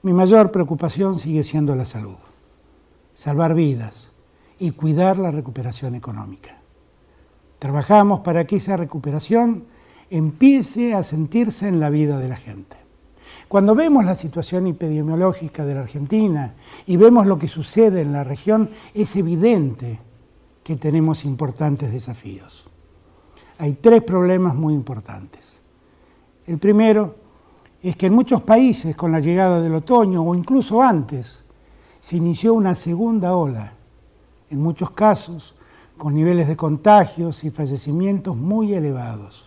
Mi mayor preocupación sigue siendo la salud, salvar vidas y cuidar la recuperación económica. Trabajamos para que esa recuperación empiece a sentirse en la vida de la gente. Cuando vemos la situación epidemiológica de la Argentina y vemos lo que sucede en la región, es evidente que tenemos importantes desafíos. Hay tres problemas muy importantes. El primero es que en muchos países, con la llegada del otoño o incluso antes, se inició una segunda ola, en muchos casos con niveles de contagios y fallecimientos muy elevados.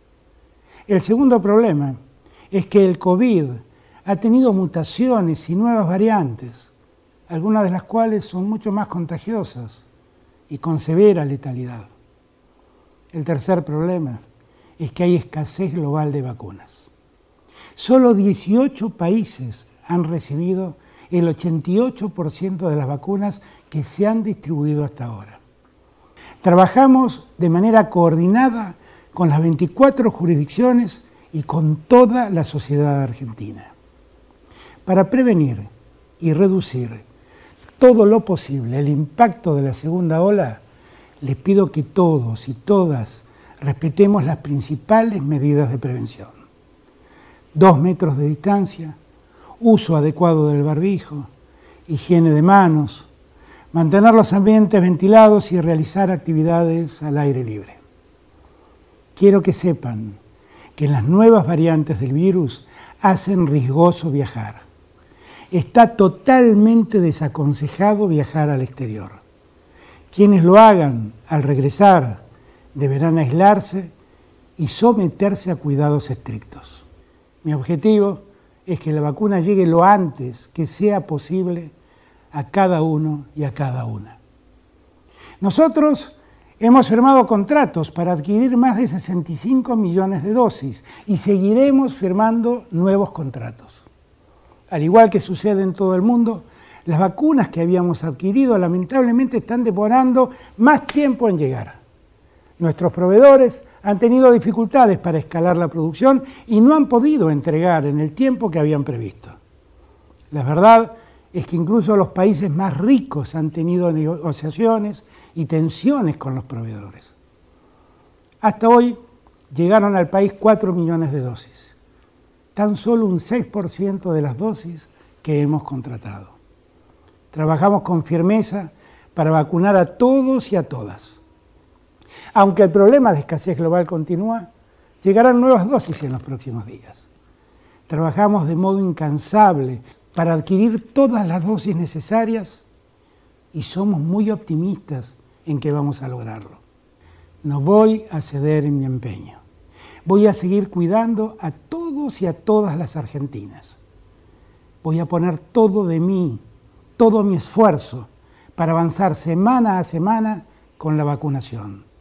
El segundo problema es que el COVID ha tenido mutaciones y nuevas variantes, algunas de las cuales son mucho más contagiosas y con severa letalidad. El tercer problema es que hay escasez global de vacunas. Solo 18 países han recibido el 88% de las vacunas que se han distribuido hasta ahora. Trabajamos de manera coordinada con las 24 jurisdicciones y con toda la sociedad argentina. Para prevenir y reducir todo lo posible el impacto de la segunda ola, les pido que todos y todas respetemos las principales medidas de prevención. 2 metros de distancia, uso adecuado del barbijo, higiene de manos, mantener los ambientes ventilados y realizar actividades al aire libre. Quiero que sepan que las nuevas variantes del virus hacen riesgoso viajar. Está totalmente desaconsejado viajar al exterior. Quienes lo hagan al regresar deberán aislarse y someterse a cuidados estrictos. Mi objetivo es que la vacuna llegue lo antes que sea posible a cada uno y a cada una. Nosotros hemos firmado contratos para adquirir más de 65 millones de dosis y seguiremos firmando nuevos contratos. Al igual que sucede en todo el mundo, las vacunas que habíamos adquirido lamentablemente están demorando más tiempo en llegar. Nuestros proveedores han tenido dificultades para escalar la producción y no han podido entregar en el tiempo que habían previsto. La verdad es que incluso los países más ricos han tenido negociaciones y tensiones con los proveedores. Hasta hoy llegaron al país 4 millones de dosis, tan solo un 6% de las dosis que hemos contratado. Trabajamos con firmeza para vacunar a todos y a todas. Aunque el problema de escasez global continúa, llegarán nuevas dosis en los próximos días. Trabajamos de modo incansable para adquirir todas las dosis necesarias y somos muy optimistas en que vamos a lograrlo. No voy a ceder en mi empeño. Voy a seguir cuidando a todos y a todas las argentinas. Voy a poner todo de mí, todo mi esfuerzo para avanzar semana a semana con la vacunación.